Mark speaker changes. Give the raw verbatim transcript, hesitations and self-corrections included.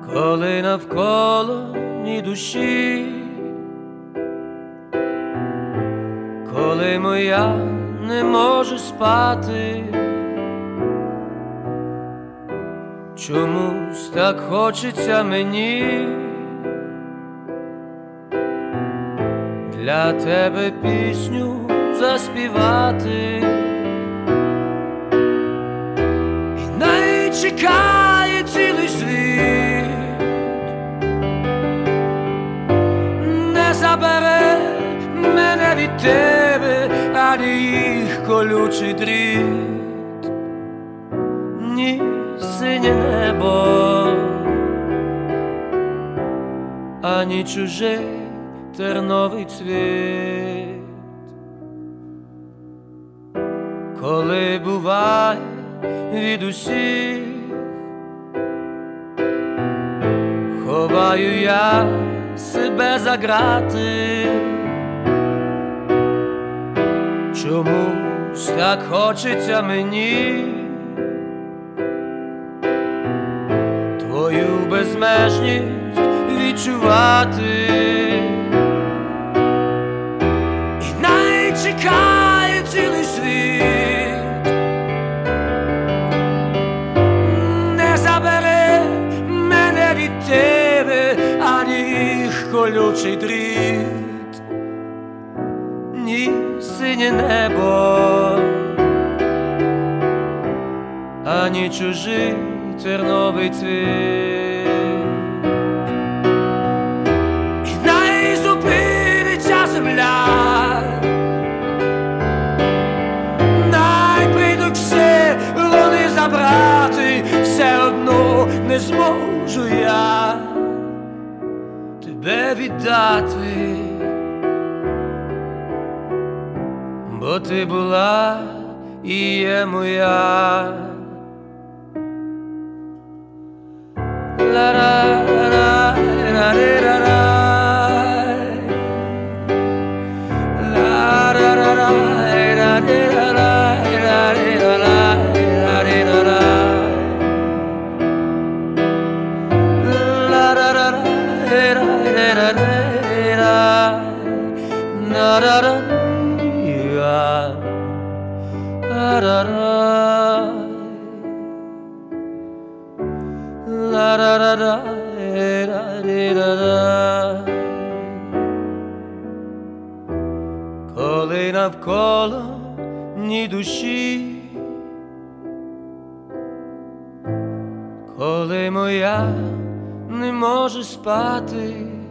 Speaker 1: коли навколо ні душі, коли моя не може спати, чомусь так хочеться мені для тебе пісню заспівати. І най чекає цілий світ, не забере мене від тебе, ані їх колючий дріт, ні синє небо, ані чужий терновий цвіт. Коли буває від усіх, ховаю я себе за грати, чомусь так хочеться мені твою безмежність відчувати. І най чекає цілий світ, не забере мене від тебе, ані їх колючий дріт, ні синє небо, ані чужий терновий цвіт. І най зупиниться земля, най прийдуть все вони забрати, все одно не зможу я тебе віддати, бо ти була і є моя. Коли навколо ні душі, коли моя не може спати,